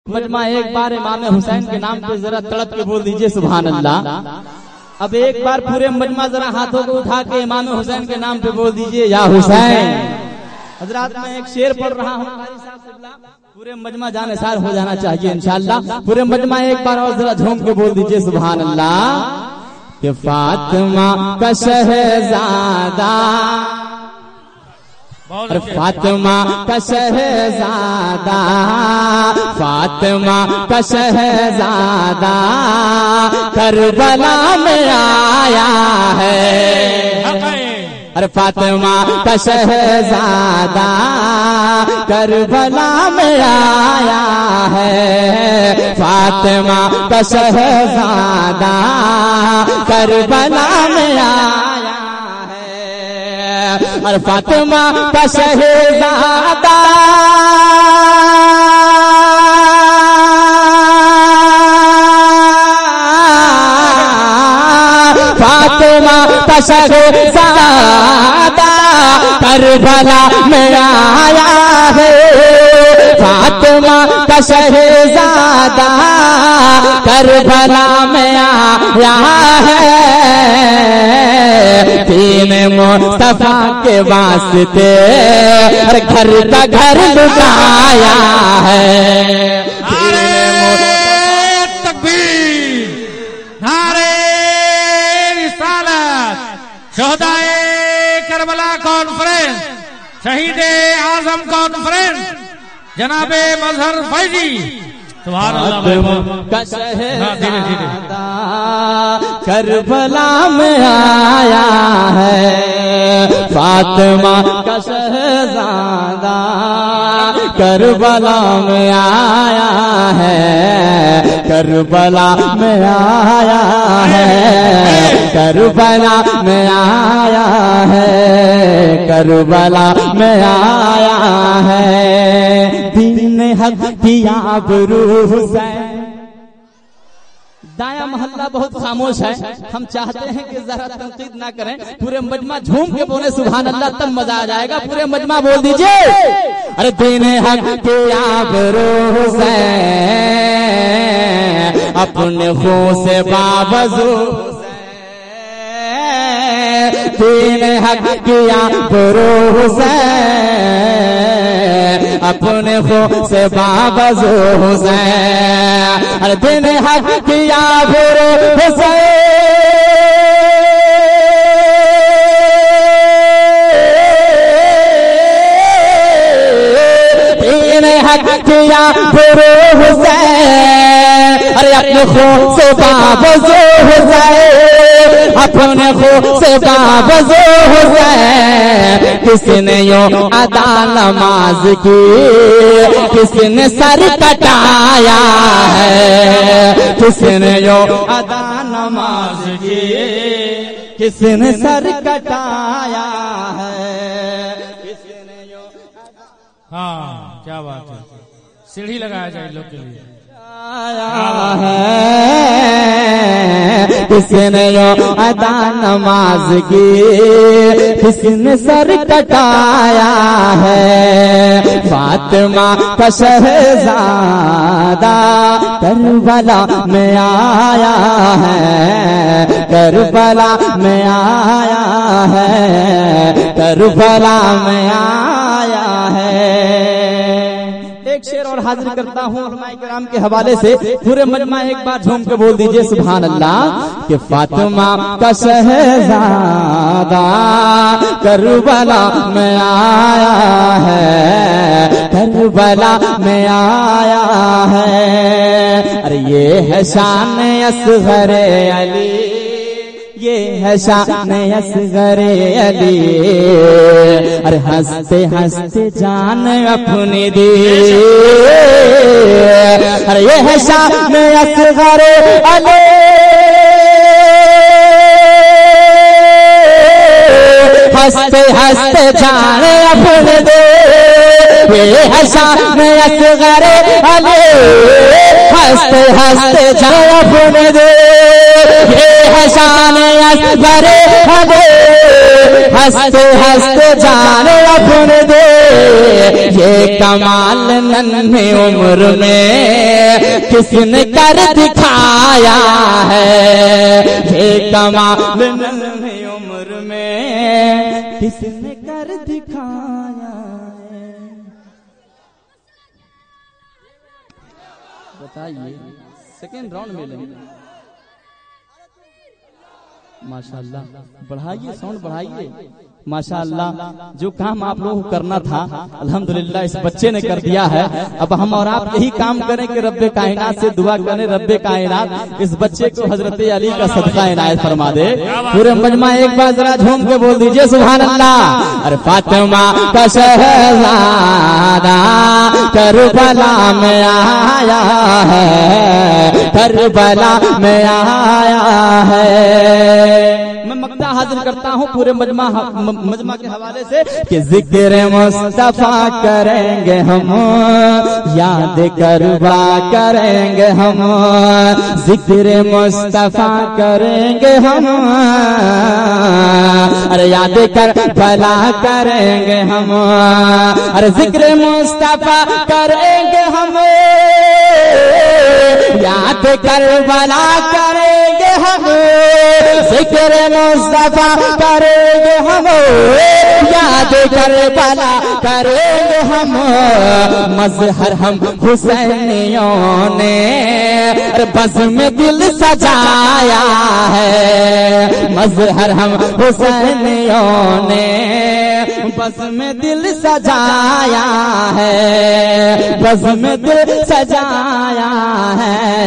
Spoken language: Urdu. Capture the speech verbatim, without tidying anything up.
مجمع ایک بار امام حسین کے نام پہ ذرا تڑپ کے بول دیجئے سبحان اللہ. اب ایک بار پورے مجمع ذرا ہاتھوں کو اٹھا کے امام حسین کے نام پہ بول دیجئے یا حسین. حضرات میں ایک شعر پڑھ رہا ہوں, پورے مجمع جانثار ہو جانا چاہیے انشاءاللہ. پورے مجمع ایک بار اور ذرا جھوم کے بول دیجئے سبحان اللہ. کہ فاطمہ کا شہزادہ, فاطمہ کا شہزادہ, فاطمہ کا شہزادہ کربلا میں آیا ہے. ارے فاطمہ کا شہزادہ کربلا میں آیا ہے, فاطمہ کا شہزادہ کربلا میں آیا ہے. اور فاطمہ کا شہزادہ فاطمہ کا شہزادہ کربلا میں آیا ہے, فاطمہ کا شہزادہ کربلا میں آیا ہے. دین مصطفیٰ کے واسطے ہر گھر کا گھر لٹایا ہے. شہدائے کربلا کانفرنس, شہید اعظم کانفرنس, جناب مظہر فیضی سبحان اللہ. کا شہزادہ کربلا میں آیا ہے, فاطمہ کا شہزادہ کربلا میں آیا ہے, کربلا میں آیا ہے, کربلا میں آیا ہے, کربلا میں آیا ہے. دین حق کی آبرو حسین. دایا محلہ بہت خاموش ہے, ہم چاہتے ہیں کہ ذرا تنقید نہ کریں, پورے مجمع جھوم کے بولے سبحان اللہ, تب مزہ آ جائے گا. پورے مجمع بول دیجئے. ارے دین حق کی آبرو حسین اپنے خون سے بابزو, دین حق کی آبرو حسین اپنے خون سے بابزو حسین. ارے دین حق کی آبرو حسین دین حق کی آبرو حسین, ارے اپنے خون سے بابزو حسین, اپنے خون سے بابزو حسین. کسی نے یوں ادا نماز کی, کسی نے سر کٹایا ہے, کسی نے یوں ادا نماز کی, کسی نے سر کٹایا ہے, کسی نے یوں. ہاں کیا بات ہے, سیڑھی لگایا جائے لوگ کے لیے. آیا ہے کسی نے یوں ادا نماز کی, کسی نے سر کٹایا ہے. فاطمہ کا شہزادہ کربلا میں آیا ہے, کربلا میں آیا ہے, کربلا میں آیا ہے. ایک شعر اور حاضر کرتا ہوں علماء کرام کے حوالے سے, پورے مجمع ایک بار جھوم کے بول دیجئے سبحان اللہ. کہ فاطمہ کا شہزادہ کربلا میں آیا ہے, کربلا میں آیا ہے. ارے یہ ہے شان اصغر علی, یہ ہے شان اصغر علی, ارے ہنستے ہنستے جان اپنی دی. ارے یہ ہے شان اصغر علی, ہنستے ہنستے جان اپنی دی. یہ ہے شان اصغر علی, ہنستے ہنستے جان اپنی دی. یہ ہے شان اصغر علی, ہنستے ہنستے جان اپنے دے. یہ کمال ننھے عمر میں کس نے کر دکھایا ہے یہ کمال ننھی عمر میں کس نے کر دکھایا ہے. بتائیے سیکنڈ راؤنڈ میں لیں. ماشاءاللہ بڑھائیے ساؤنڈ بڑھائیے. ماشاءاللہ جو کام آپ لوگوں کو کرنا تھا الحمدللہ اس بچے نے کر دیا ہے. اب ہم اور آپ یہی کام کریں کہ رب کائنات سے دعا کریں رب کائنات اس بچے کو حضرت علی کا صدقہ عنایت فرما دے. پورے مجمع ایک بار ذرا جھوم کے بول دیجئے سبحان اللہ. ارے فاطمہ کا شہزادہ کربلا میں آیا ہے کربلا میں آیا ہے. میں مقطع حاضر کرتا ہوں پورے مجمع مجمع کے حوالے سے کہ ذکر مصطفیٰ کریں گے ہم یاد کربلا کریں گے ہم ذکر مصطفیٰ کریں گے ہم ارے یاد کربلا کریں گے ہم ارے ذکر مصطفیٰ کریں گے ہم یاد کربلا کریں گے ہم ذکر مصطفیٰ کریں گے ہم یاد کربلا کریں گے ہم. مظہر ہم حسینیوں نے بس میں دل سجایا ہے. مظہر ہم حسینیوں نے بس میں دل سجایا ہے بس میں دل سجایا ہے.